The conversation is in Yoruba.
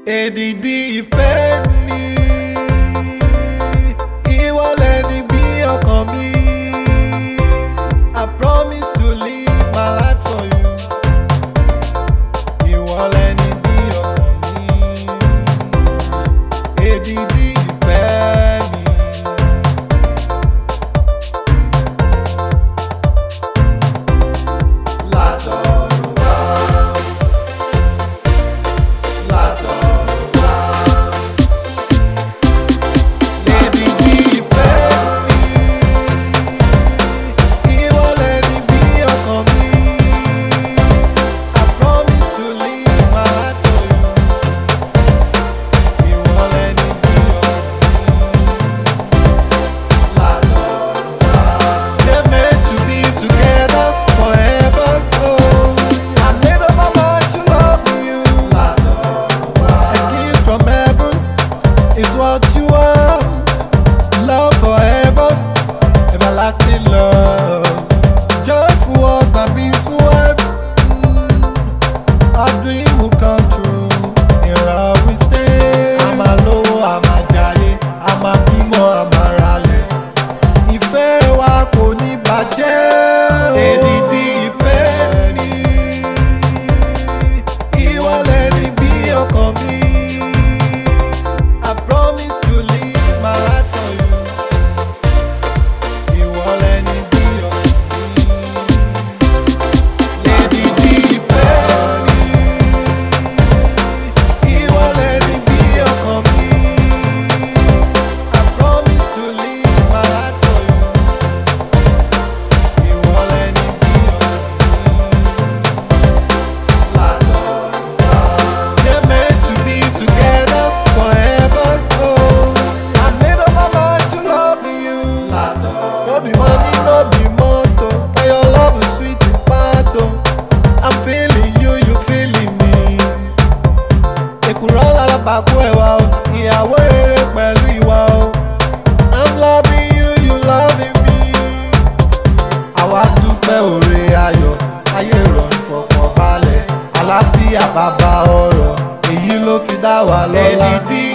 Èdìdì ìfẹ́ ni ìwọ lẹni bí ọkàn mi. I promise to live my life for you. Ìwọ lẹni bí ọkàn mi. Èdìdì ìfẹ́ ni. It's what you are, love forever, everlasting love. Joyful husband, peaceful wife. Our dream will come true. In love we stay. I'm a low, I'm a jolly, I'm a bimo, I'm a rally. Ìfẹ́ wa kò ní bàjẹ́. Èdìdì ìfẹ́ ni ìwọ lẹni bí ọkàn mi. I promise to live my life for you. Ìwọ lẹni bí ọkàn mi. Èdìdì ìfẹ́ ni ìwọ lẹni bí ọkàn mi. I promise to live my life for you. Ìwọ lẹni bí ọkàn mi. They're meant to be together forever. I made up my mind to love you. No be money, no be motor, and your love is sweet and fast. So I'm feeling you, you feeling me. Èkùrọ́ lálábàákú ẹ̀wà o, ìyàwó rere pẹ̀lú ìwà o. I'm loving you, you loving me. Àwa dúpẹ́ oore ayọ̀, ayé ìrọ̀rùn fọkànbalẹ̀, àlàáfíà bàbá ọrọ̀, èyí ló fi dá wa lọ́lá.